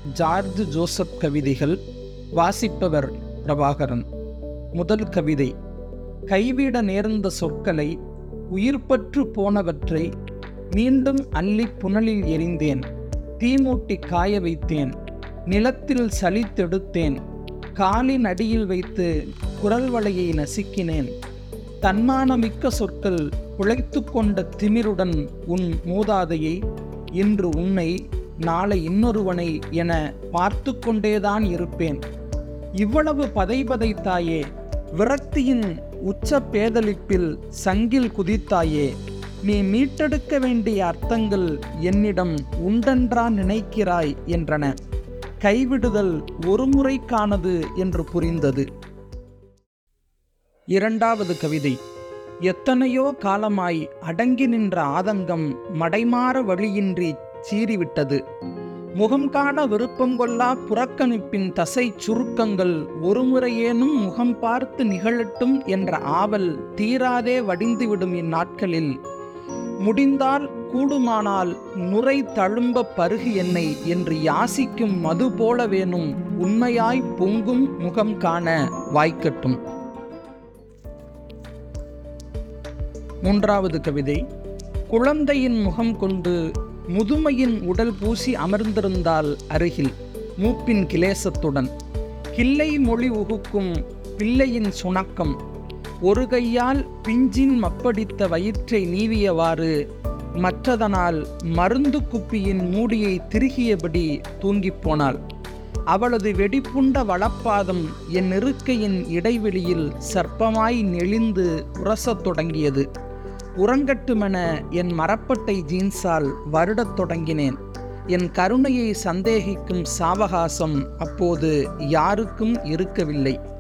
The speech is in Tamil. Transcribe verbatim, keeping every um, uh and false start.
ஜார்ஜ் ஜோசப் கவிதைகள். வாசிப்பவர் பிரபாகரன். முதல் கவிதை. கைவிட நேர்ந்த சொற்களை, உயிர்பற்று போனவற்றை மீண்டும் அள்ளி புனலில் எறிந்தேன். தீமூட்டி காய வைத்தேன். நிலத்தில் சலித்தெடுத்தேன். காலின் அடியில் வைத்து குரல் வளையை நசுக்கினேன். தன்மானமிக்க சொற்கள் குழைத்து கொண்ட திமிருடன் உன் மூதாதையை, இன்று உன்னை, நாளை இன்னொருவனை என பார்த்து கொண்டேதான் இருப்பேன். இவ்வளவு பதைபதைத்தாயே, விரக்தியின் உச்ச பேதலிப்பில் சங்கில் குதித்தாயே, நீ மீட்டெடுக்க வேண்டிய அர்த்தங்கள் என்னிடம் உண்டென்றா நினைக்கிறாய் என்றன. கைவிடுதல் ஒரு முறைக்கானது என்று புரிந்தது. இரண்டாவது கவிதை. எத்தனையோ காலமாய் அடங்கி நின்ற ஆதங்கம் மடைமாற வழியின்றி சீறிவிட்டது. முகம் காண விருப்பம் கொள்ளா புறக்கணிப்பின் தசை சுருக்கங்கள் ஒருமுறையேனும் முகம் பார்த்து நிகழட்டும் என்ற ஆவல் தீராதே வடிந்துவிடும் இந்நாட்களில், முடிந்தால் கூடுமானால் நுரை தழும்ப பருகு என்னை என்று யாசிக்கும் மது போல வேணும் உண்மையாய் பொங்கும் முகம் காண வாய்க்கட்டும். மூன்றாவது கவிதை. குழந்தையின் முகம் கொண்டு முதுமையின் உடல் பூசி அமர்ந்திருந்தால் அருகில், மூப்பின் கிலேசத்துடன் கிள்ளை மொழி உகுக்கும் பிள்ளையின் சுணக்கம், ஒரு கையால் பிஞ்சின் மப்படித்த வயிற்றை நீவியவாறு, மற்றதனால் மருந்து குப்பியின் மூடியை திருகியபடி தூங்கிப்போனாள். அவளது வெடிப்புண்ட வளப்பாதம் என் இருக்கையின் இடைவெளியில் சர்ப்பமாய் நெளிந்து உரசத் தொடங்கியது. உறங்கட்டுமென என் மரப்பட்டை ஜீன்ஸால் வருடத் தொடங்கினேன். என் கருணையை சந்தேகிக்கும் சாவகாசம் அப்போது யாருக்கும் இருக்கவில்லை.